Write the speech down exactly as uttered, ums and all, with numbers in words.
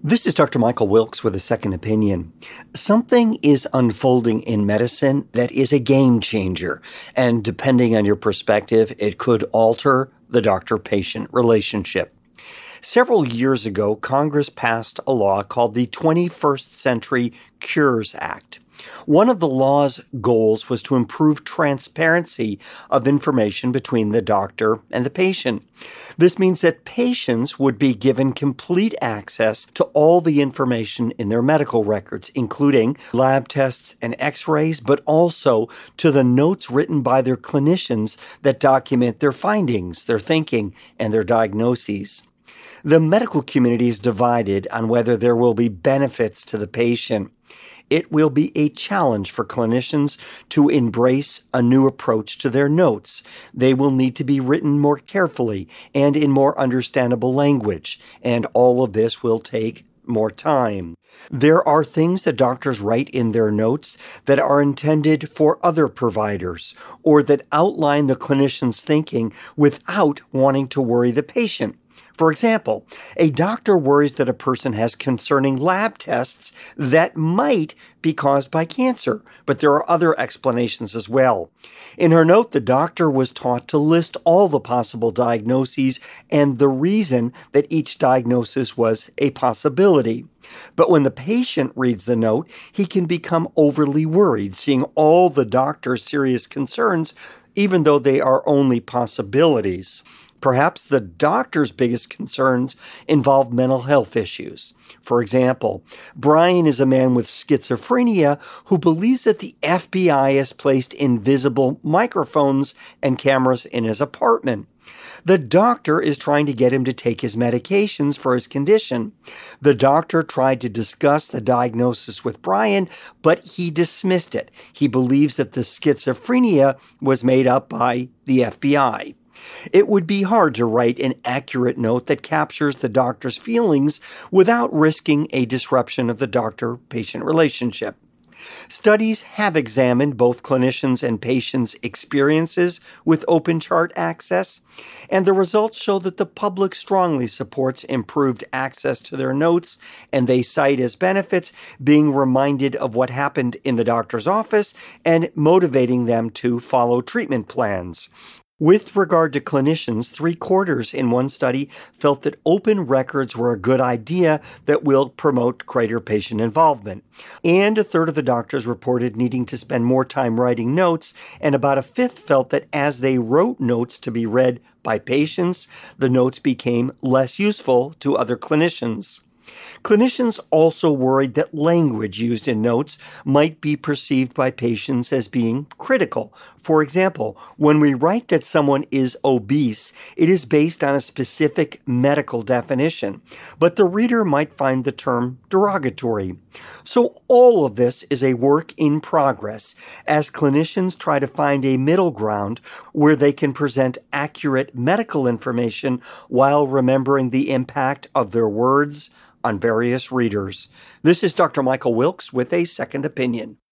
This is Doctor Michael Wilkes with a second opinion. Something is unfolding in medicine that is a game changer, and depending on your perspective, it could alter the doctor-patient relationship. Several years ago, Congress passed a law called the twenty-first Century Cures Act. One of the law's goals was to improve transparency of information between the doctor and the patient. This means that patients would be given complete access to all the information in their medical records, including lab tests and x-rays, but also to the notes written by their clinicians that document their findings, their thinking, and their diagnoses. The medical community is divided on whether there will be benefits to the patient. It will be a challenge for clinicians to embrace a new approach to their notes. They will need to be written more carefully and in more understandable language, and all of this will take more time. There are things that doctors write in their notes that are intended for other providers or that outline the clinician's thinking without wanting to worry the patient. For example, a doctor worries that a person has concerning lab tests that might be caused by cancer, but there are other explanations as well. In her note, the doctor was taught to list all the possible diagnoses and the reason that each diagnosis was a possibility. But when the patient reads the note, he can become overly worried, seeing all the doctor's serious concerns, even though they are only possibilities. Perhaps the doctor's biggest concerns involve mental health issues. For example, Brian is a man with schizophrenia who believes that the F B I has placed invisible microphones and cameras in his apartment. The doctor is trying to get him to take his medications for his condition. The doctor tried to discuss the diagnosis with Brian, but he dismissed it. He believes that the schizophrenia was made up by the F B I. It would be hard to write an accurate note that captures the doctor's feelings without risking a disruption of the doctor-patient relationship. Studies have examined both clinicians' and patients' experiences with open chart access, and the results show that the public strongly supports improved access to their notes, and they cite as benefits being reminded of what happened in the doctor's office and motivating them to follow treatment plans. With regard to clinicians, three-quarters in one study felt that open records were a good idea that will promote greater patient involvement. And a third of the doctors reported needing to spend more time writing notes, and about a fifth felt that as they wrote notes to be read by patients, the notes became less useful to other clinicians. Clinicians also worried that language used in notes might be perceived by patients as being critical. For example, when we write that someone is obese, it is based on a specific medical definition, but the reader might find the term derogatory. So all of this is a work in progress as clinicians try to find a middle ground where they can present accurate medical information while remembering the impact of their words on various readers. This is Doctor Michael Wilkes with a second opinion.